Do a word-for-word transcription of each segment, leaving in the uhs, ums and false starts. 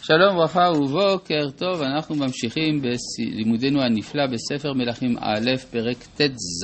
שלום וברכה ובוקר טוב, אנחנו ממשיכים בלימודנו הנפלא בספר מלכים א' פרק ט"ז,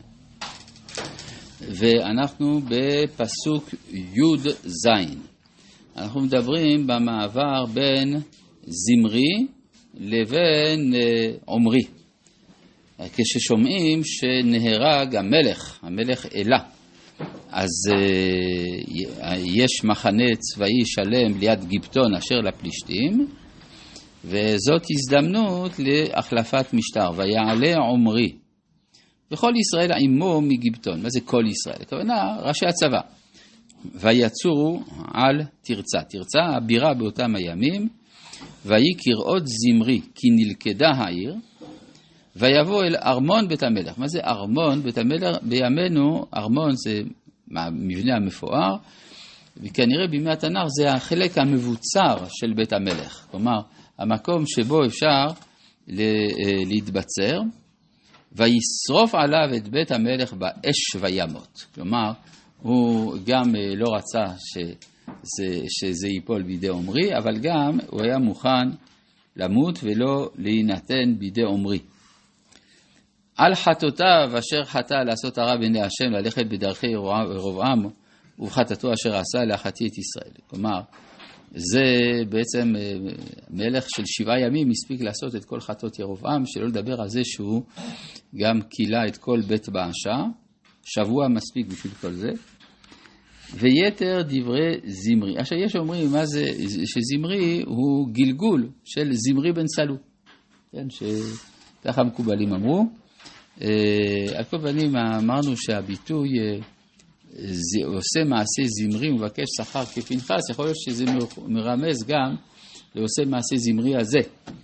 ואנחנו בפסוק י"ז. אנחנו מדברים במעבר בין זמרי לבין עומרי, כששומעים שנהרג המלך, המלך אלה, אז uh, יש מחנה צבאי שלם ליד גיבטון אשר לפלישתים, וזאת הזדמנות להחלפת משטר. ויעלה עומרי וכל ישראל עמו מגיבטון. מה זה כל ישראל? הכוונה ראשי הצבא. ויצורו על תרצה. תרצה הבירה באותם הימים. ויהי כראות זמרי כי נלכדה העיר, ויבוא אל ארמון בית המלך. מה זה ארמון בית המלך? בימינו ארמון זה המבנה המפואר, וכנראה בימי התנ"ך זה החלק המבוצר של בית המלך, כלומר המקום שבו אפשר להתבצר. וישרוף עליו את בית המלך באש וימות, כלומר הוא גם לא רצה שזה, שזה ייפול בידי עומרי, אבל גם הוא היה מוכן למות ולא להינתן בידי עומרי. על חטאותיו אשר חטא לעשות הרע בעיני השם, ללכת בדרכי ירבעם ובחטאתו אשר עשה להחטיא את ישראל. כלומר, זה בעצם מלך של שבעה ימים הספיק לעשות את כל חטאות ירבעם, שלא לדבר על זה שהוא גם קילה את כל בית באשה, שבוע מספיק בשביל כל זה. ויתר דברי זמרי. עכשיו יש אומרים מה זה, שזמרי הוא גלגול של זמרי בן סלו, כן, שככה מקובלים אמרו. על כל פנים אמרנו שהביטוי עושה מעשה זמרי ומבקש שכר כפנחס, יכול להיות שזה מרמז גם לעושה מעשה זמרי הזה,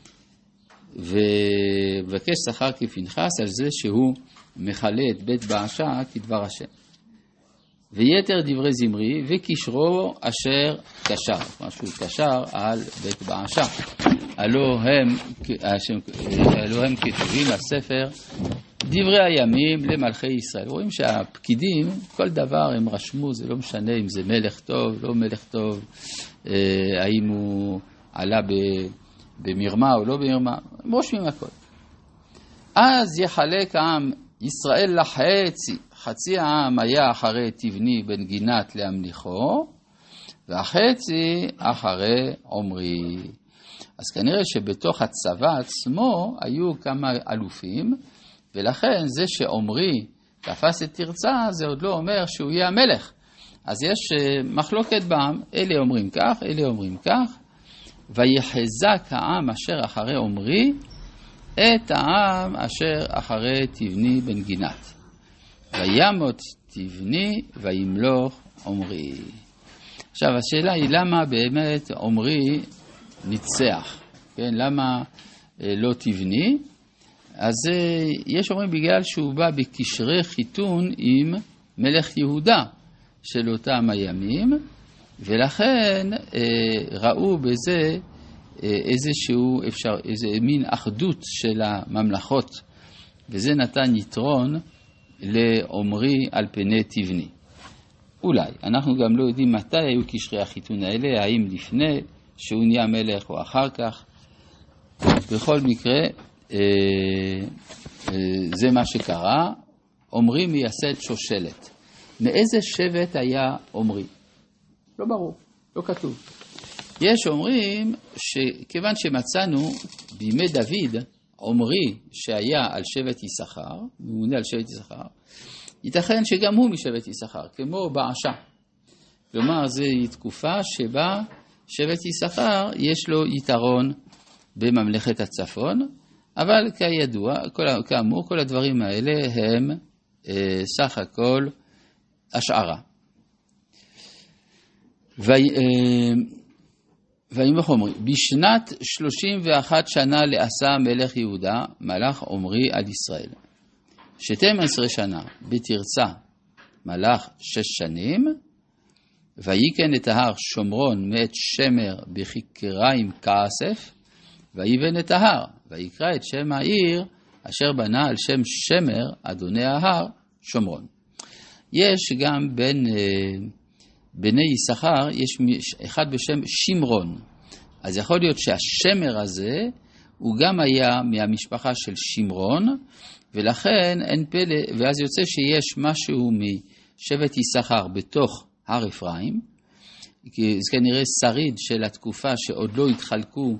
ומבקש שכר כפנחס על זה שהוא מחלה את בית באשה כדבר השם. ויתר דברי זמרי וקשרו אשר קשר, משהו קשר על בית באשה, הלא הם, הלא הם כתובים לספר דברי הימים למלכי ישראל. רואים שהפקידים, כל דבר הם רשמו, זה לא משנה אם זה מלך טוב, לא מלך טוב, האם הוא עלה במרמה או לא במרמה, הם רושמים הכל. אז יחלק העם ישראל לחצי, חצי העם היה אחרי תבני בן גינת להמליכו, והחצי אחרי עומרי. אז כנראה שבתוך הצבא עצמו היו כמה אלופים, ולכן זה שעומרי תפס את תרצה, זה עוד לא אומר שהוא יהיה המלך. אז יש מחלוקת בעם, אלה אומרים כך, אלה אומרים כך. ויחזק העם אשר אחרי עומרי, את העם אשר אחרי תבני בן גינת. וימות תבני וימלוך עומרי. עכשיו השאלה היא למה באמת עומרי ניצח, כן? למה לא תבני? אז יש אומרים בגלל שהוא בא בקשרי חיתון עם מלך יהודה של אותם הימים, ולכן ראו בזה איזשהו אפשר, איזה מין אחדות של הממלכות, וזה נתן יתרון לעומרי על פני תבני. אולי, אנחנו גם לא יודעים מתי היו קשרי החיתון האלה, האם לפני שהוא נהיה מלך או אחר כך. בכל מקרה, אה, אה, זה מה שקרה. עומרי מייסד שושלת. מאיזה שבט היה עומרי? לא ברור, לא כתוב. יש אומרים שכיוון שמצאנו בימי דוד עומרי שהיה על שבט יששכר, ממונה על שבט יששכר, ייתכן שגם הוא משבט יששכר, כמו באשה. כלומר, זו תקופה שבה שבט יששכר יש לו יתרון בממלכת הצפון, אבל כידוע, כל, כאמור, כל הדברים האלה הם אה, סך הכל השערה. ו... אה, וימלוך עומרי. בשנת שלושים ואחת שנה לעשה מלך יהודה, מלך עומרי על ישראל. שתים עשרה שנה בתרצה מלך שש שנים, ויקן את ההר שומרון מאת שמר בכיכריים כאסף, ויבן את ההר, ויקרא את שם העיר אשר בנה על שם שמר אדוני ההר שומרון. יש גם בין בני יששכר, יש אחד בשם שמרון, אז יכול להיות שהשמר הזה הוא גם היה מהמשפחה של שמרון, ולכן אין פלא, ואז יוצא שיש משהו משבט יששכר בתוך הר אפרים, כי זה כנראה שריד של התקופה שעוד לא התחלקו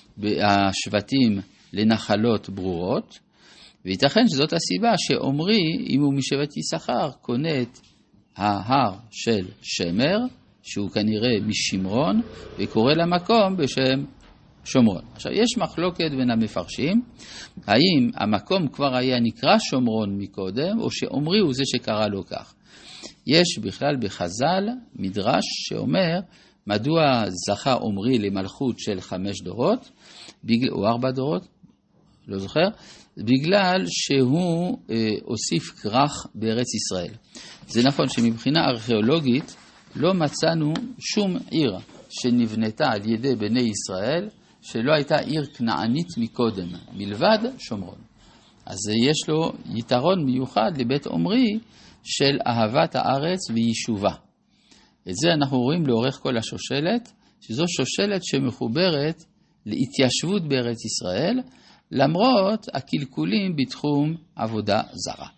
השבטים לנחלות ברורות, וייתכן שזאת הסיבה שעומרי, אם הוא משבט יששכר, קונה את ההר של שמר, שהוא כנראה משמרון, וקורא למקום בשם שומרון. עכשיו, יש מחלוקת בין המפרשים, האם המקום כבר היה נקרא שומרון מקודם, או שעומרי הוא זה שקרא לו כך. יש בכלל בחז"ל מדרש שאומר, מדוע זכה עומרי למלכות של חמש דורות, או ארבע דורות, לא זוכר, בגלל שהוא אה, הוסיף כרך בארץ ישראל. זה נכון שמבחינה ארכיאולוגית לא מצאנו שום עיר שנבנתה על ידי בני ישראל, שלא הייתה עיר כנענית מקודם, מלבד שומרון. אז יש לו יתרון מיוחד לבית עומרי של אהבת הארץ ויישובה. את זה אנחנו רואים לאורך כל השושלת, שזו שושלת שמחוברת להתיישבות בארץ ישראל, למרות הקלקולים בתחום עבודה זרה.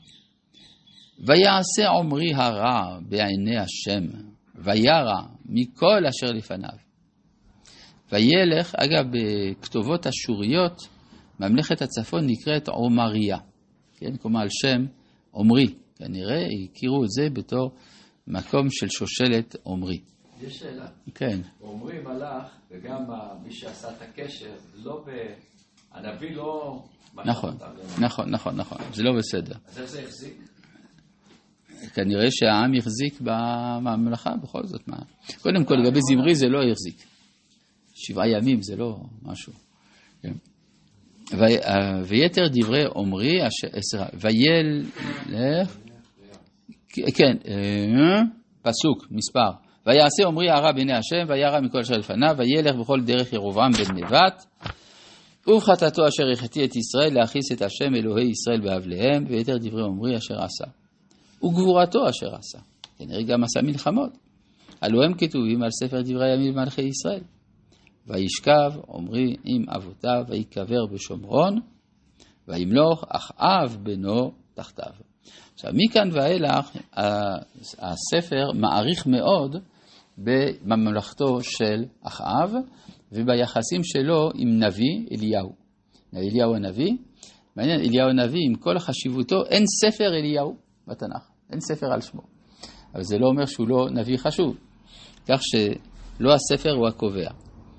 ויעשה עומרי הרע בעיני השם, וירא מכל אשר לפניו. וילך, אגב, בכתובות אשוריות, ממלכת הצפון נקראת עומריה, כן? כלומר על שם עומרי, כנראה הכירו את זה בתור מקום של שושלת עומרי. יש שאלה. כן. עומרי מלאך, וגם מי שעשה את הקשר, לא ב... הנביא לא... נכון, נכון, נכון, נכון, זה לא בסדר. אז איך זה החזיק? כנראה שהעם יחזיק בממלכה בכל זאת. מה? קודם כל, לגבי זמרי זה לא יחזיק. שבעה ימים זה לא משהו. כן. ויתר דברי עומרי, וילך, כן, פסוק, מספר, ויעשה עומרי הרע בעיני השם, וירא מכל אשר לפניו, וילך בכל דרך ירבעם בן נבט, ובחטאתו אשר החטיא את ישראל, להכעיס את השם אלוהי ישראל באבליהם, ויתר דברי עומרי אשר עשה. וגבורתו אשר עשה. כנראה גם עשה מלחמות. הלוא הם כתובים על ספר דברי הימים מלכי ישראל. וישכב עומרי עם אבותיו, ויקבר בשומרון, וימלוך אחאב בנו תחתיו. עכשיו, מכאן ואילך, הספר מעריך מאוד בממלכתו של אחאב, וביחסים שלו עם נביא אליהו. אליהו הנביא, מעניין, אליהו הנביא, עם כל חשיבותו, אין ספר אליהו בתנ"ך, אין ספר על שמו. אבל זה לא אומר שהוא לא נביא חשוב, כך שלא הספר הוא הקובע.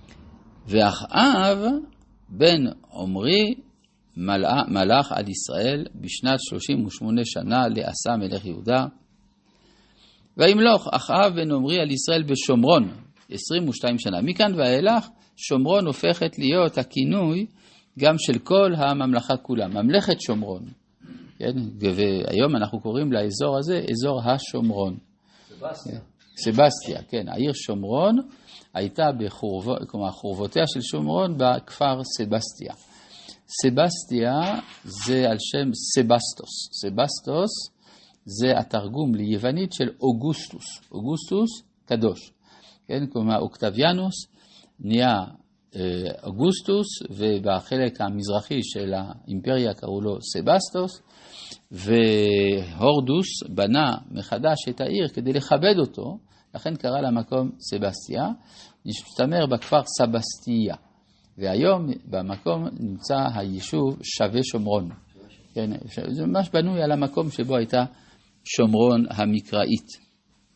ואחאב בן עומרי מלך על ישראל בשנת שלושים ושמונה שנה לעשה מלך יהודה. וימלוך אחאב בן עומרי על ישראל בשומרון עשרים ושתיים שנה. מכאן ואילך שומרון הופכת להיות הכינוי גם של כל הממלכה כולה, ממלכת שומרון. כן? והיום אנחנו קוראים לאזור הזה אזור השומרון. סבסטיה. סבסטיה, כן. העיר שומרון הייתה בחורבו, כלומר חורבותיה של שומרון בכפר סבסטיה. סבסטיה זה על שם סבסטוס. סבסטוס זה התרגום ליוונית של אוגוסטוס. אוגוסטוס קדוש. כן, כלומר אוקטביאנוס נהיה אוגוסטוס, ובחלק המזרחי של האימפריה קראו לו סבסטוס, והורדוס בנה מחדש את העיר כדי לכבד אותו, לכן קרא למקום סבסטיה, נשתמר בכפר סבסטיה, והיום במקום נמצא היישוב שווה שומרון. כן, זה ממש בנוי על המקום שבו הייתה שומרון המקראית.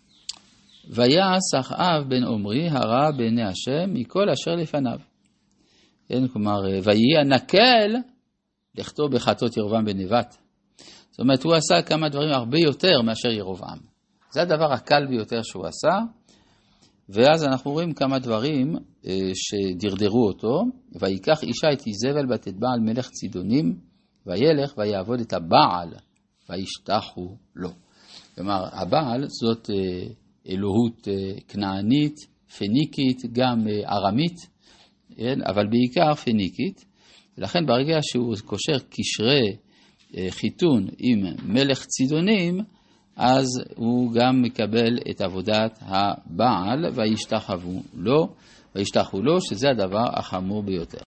ויעש אחאב בן עומרי הרע בעיני השם מכל אשר לפניו. כן, כלומר, ויהי נקל לכתוב בחטות ירבעם בן נבט. זאת אומרת, הוא עשה כמה דברים הרבה יותר מאשר ירבעם. זה הדבר הקל ביותר שהוא עשה, ואז אנחנו רואים כמה דברים אה, שדרדרו אותו. ויקח אישה את איזבל בת את בעל מלך צידונים, וילך ויעבוד את הבעל, וישתחו לו. כלומר, הבעל זאת אה, אלוהות כנענית, פניקית, גם ארמית, אבל בעיקר פניקית. ולכן ברגע שהוא קושר קשרי חיתון עם מלך צידונים, אז הוא גם מקבל את עבודת הבעל, וישתחוו לו, וישתחו לו, שזה הדבר החמור ביותר.